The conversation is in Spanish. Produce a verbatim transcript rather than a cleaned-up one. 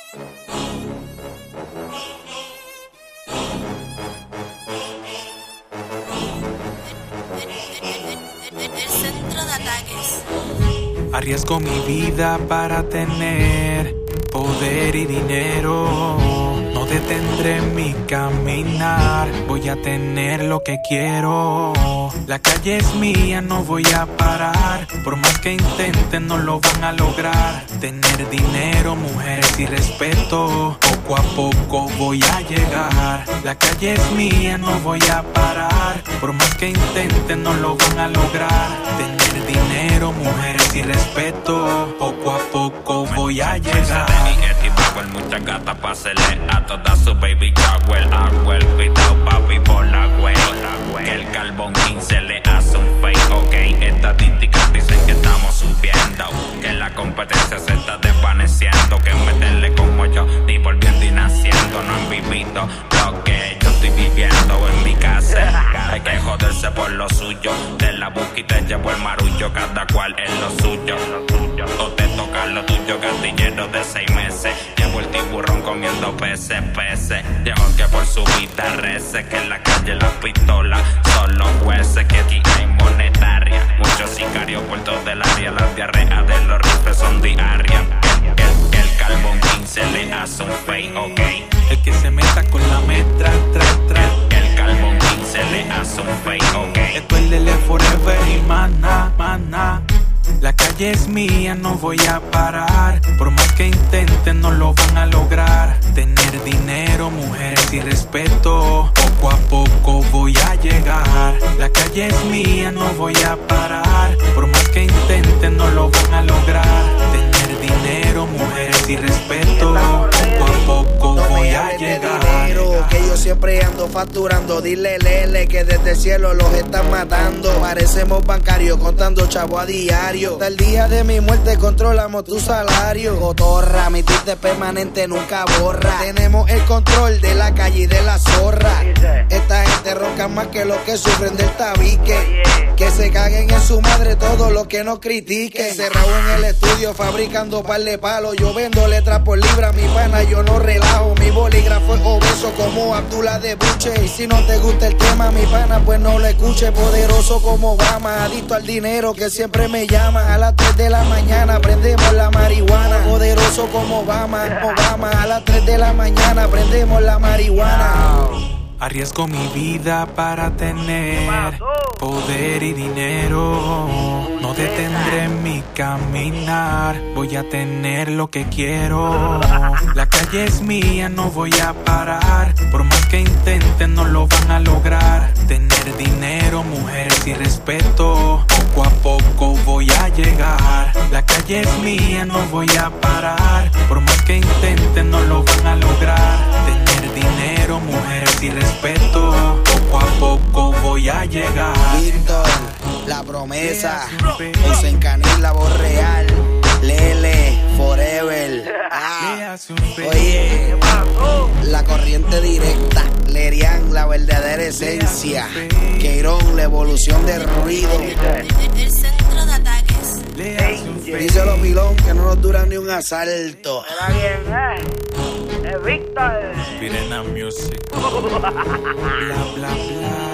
El centro de ataques. Arriesgo mi vida para tener poder y dinero. No detendré mi caminar, voy a tener lo que quiero. La calle es mía, no voy a parar. Por más que intenten, no lo van a lograr. Tener dinero, mujeres y respeto. Poco a poco voy a llegar. La calle es mía, no voy a parar. Por más que intenten, no lo van a lograr. Tener dinero, mujeres y respeto. Poco a poco voy a llegar. Muchas gatas pa' hacerle a toda su baby shower. Agüel, cuidado papi por la güey. Que el carbón quince le hace un fake, ok. Estadísticas dicen que estamos subiendo, que la competencia se está desvaneciendo, que meterle como yo, ni volviendo y naciendo. No han vivido lo que yo estoy viviendo en mi casa. Hay que joderse por lo suyo. De la busca te llevo el marullo, cada cual es lo suyo. O te toca lo tuyo, gatillero de seis meses. Llevo el tiburón comiendo peces, peces. Llevo que por su vida rece, que en la calle las pistolas son los jueces, que aquí hay monetaria. Muchos sicarios por todo el área, las diarreas de los rifles son diarias. El, el, el carbón quince le hace un fake, ok. El que se meta con la metra, tra, tra. El, el carbón quince le hace un fake, ok. Esto es Lele Forever y mana, mana. La calle es mía, no voy a parar. Por más que intenten, no lo van a lograr. Tener dinero, mujeres y respeto. Poco a poco voy a llegar. La calle es mía, no voy a parar. Por más que intenten, no lo van a lograr. Tener dinero, mujeres y respeto. Poco a poco voy a llegar. Que yo siempre ando facturando. Dile Lele que desde el cielo los están matando. Parecemos bancarios contando chavo a diario. Hasta el día de mi muerte controlamos tu salario. Cotorra, mi tinte permanente nunca borra. Tenemos el control de la calle y de la zorra. Esta gente ronca más que los que sufren del tabique. Que se caguen en su madre todos los que nos critiquen. Cerrado en el estudio fabricando par de palos. Yo vendo letras por libra, mi pana, yo no relajo. Mi bolígrafo es obeso como Abdullah de Buche. Y si no te gusta el tema, mi pana, pues no lo escuche. Poderoso como Obama, adicto al dinero que siempre me llama. A las tres de la mañana prendemos la marihuana. Poderoso como Obama, Obama. A las tres de la mañana prendemos la marihuana. Arriesgo mi vida para tener poder y dinero. No detendré mi caminar, voy a tener lo que quiero. La calle es mía, no voy a parar. Por más que intenten, no lo van a lograr. Tener dinero, mujeres y respeto. Poco a poco voy a llegar. La calle es mía, no voy a parar. Por más que intenten, no lo van a lograr. Tener dinero, mujeres y respeto. Poco a poco voy a llegar. Víctor, la promesa. José Canil, la voz real. Lele, Forever. Ah, oye, la corriente directa. Lerian, la verdadera esencia. Queirón, la evolución del ruido. El centro de ataques. Díselo, Pilón, que no nos dura ni un asalto. Era bien, eh. Es Víctor. Pirena Music. Bla, bla, bla.